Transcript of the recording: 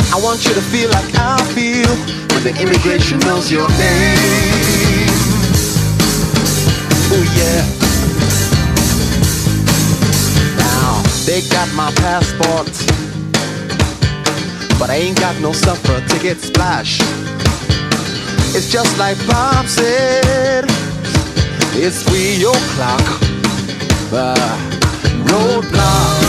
I want you to feel like I feel when the immigration knows your name. Oh yeah. Now they got my passport, but I ain't got no supper ticket. Splash. It's just like Bob said. It's 3 o'clock. Roadblock.